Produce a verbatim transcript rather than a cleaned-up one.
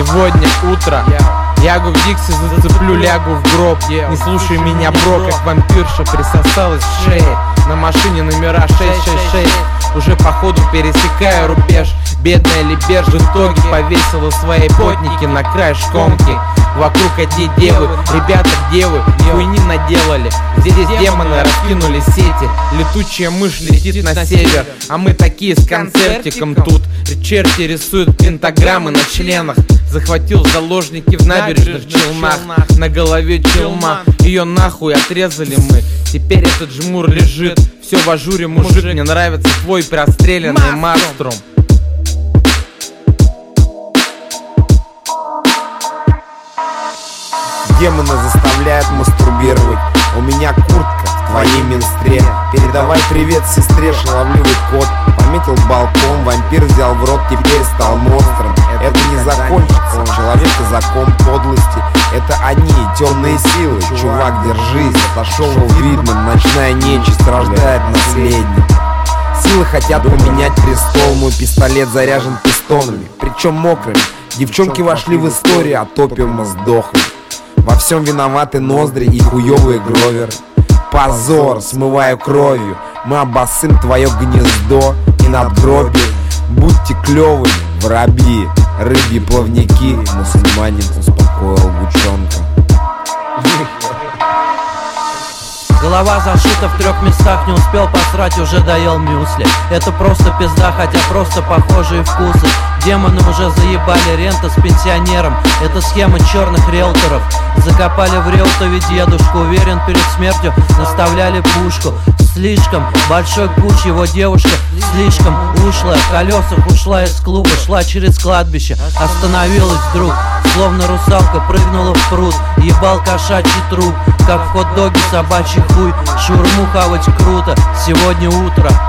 Сегодня утро, ягу в Дикси зацеплю, лягу в гроб. Не слушай меня, бро, как вампирша присосалась к шее. На машине номера шесть шесть шесть. Уже походу пересекаю рубеж. Бедная Либерж в итоге повесила свои потники на край шконки. Вокруг одни девы, ребята, где вы? Хуйни наделали. Здесь демоны раскинули сети. Летучая мышь летит на север, а мы такие с концертиком тут. Черти рисуют пентаграммы на членах. Захватил заложники в набережных Челнах. На голове челма, ее нахуй отрезали мы. Теперь этот жмур лежит, все в ажуре, мужик. Мне нравится твой простреленный мастром. Демоны заставляют мастурбировать. У меня куртка в твоей минстре. Передавай привет сестре, шаловливый кот. Пометил балкон, вампир взял в рот, теперь стал монстром. Это не закончится, человек и закон подлости. Это они, темные силы. Чувак, держись, отошел видным. Ночная нечисть рождает наследник. Силы хотят поменять престол. Мой пистолет заряжен пистонами, причем мокрыми. Девчонки вошли в историю, от опиума сдохли. Во всем виноваты ноздри и хуёвые гроверы. Позор, смываю кровью. Мы обоссым твое гнездо и надгробие. Будьте клёвыми, воробьи, рыбьи плавники. Мусульманин успокоил гучонка. Голова зашита в трех местах, не успел посрать, уже доел мюсли. Это просто пизда, хотя просто похожие вкусы. Демоны уже заебали, рента с пенсионером. Это схема черных риэлторов. Закопали в Реутове дедушку, уверен, перед смертью наставляли пушку. Слишком большой куч, его девушка слишком ушлая. В колесах ушла из клуба, шла через кладбище. Остановилась вдруг, словно русалка прыгнула в пруд. Ебал кошачий труп, как в хот-доге собачий хуй. Шаурму хавать круто, сегодня утро